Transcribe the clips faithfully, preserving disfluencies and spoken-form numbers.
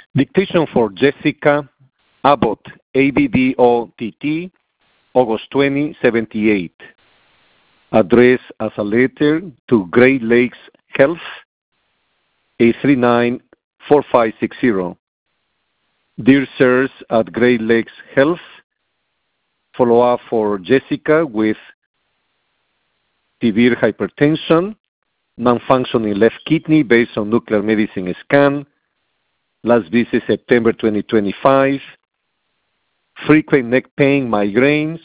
Dictation for Jessica Abbott, A B B O T T, August twentieth, seventy-eight. Address as a letter to Great Lakes Health, eight three nine, four five six zero. Dear Sirs at Great Lakes Health, follow up for Jessica with severe hypertension, non-functioning left kidney based on nuclear medicine scan, last visit September twenty twenty-five, frequent neck pain, migraines,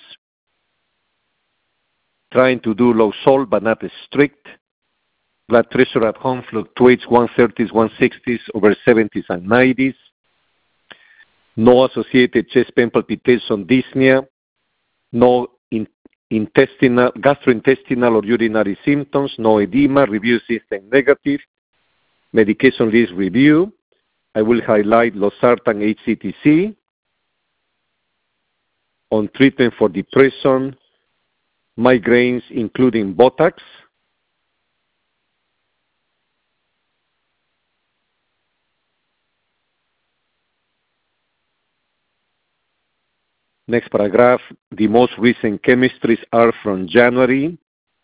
trying to do low salt but not strict, blood pressure at home fluctuates one thirties, one sixties over seventies and nineties, no associated chest pain, palpitation, dyspnea, no in, intestinal, gastrointestinal or urinary symptoms, no edema, review system negative, medication list review. I will highlight losartan H C T C on treatment for depression, migraines including Botox, next paragraph, the most recent chemistries are from January.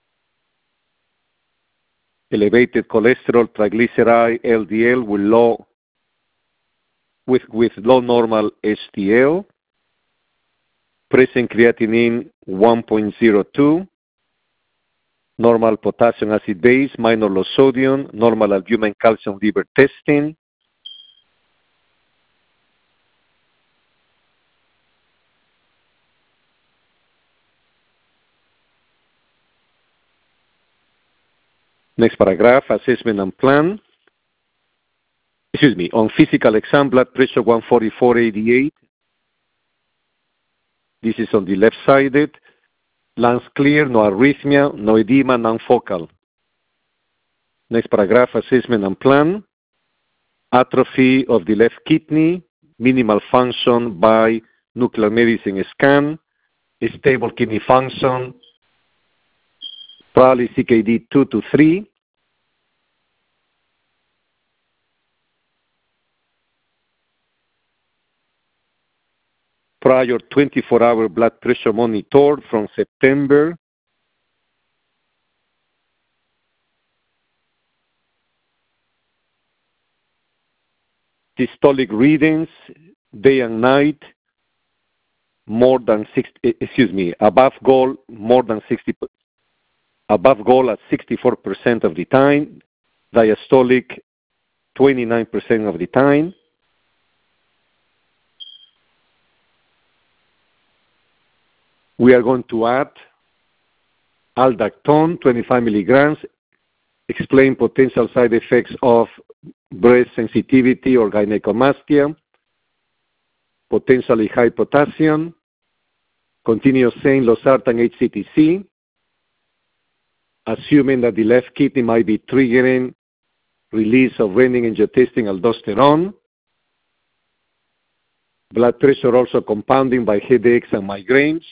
Elevated cholesterol, triglyceride, L D L with low, with, with low normal H D L. Present creatinine one point zero two. Normal potassium acid base, minor low sodium, normal albumin calcium liver testing. Next paragraph, assessment and plan. Excuse me, on physical exam, blood pressure one forty-four eighty-eight. This is on the left-sided. Lungs clear, no arrhythmia, no edema, non-focal. Next paragraph, assessment and plan. Atrophy of the left kidney, minimal function by nuclear medicine scan, stable kidney function, probably C K D two to three. Prior twenty-four hour blood pressure monitored from September. Systolic readings, day and night, more than sixty, excuse me, above goal, more than sixty, above goal at sixty-four percent of the time, diastolic twenty-nine percent of the time. We are going to add aldactone, twenty-five milligrams, explain potential side effects of breast sensitivity or gynecomastia, potentially high potassium, continue saying losartan H C T C, assuming that the left kidney might be triggering release of renin-angiotensin aldosterone, blood pressure also compounding by headaches and migraines.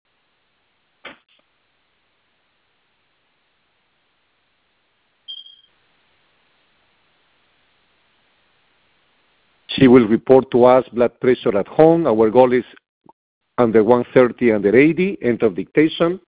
She will report to us blood pressure at home. Our goal is under one thirty, under eighty, end of dictation.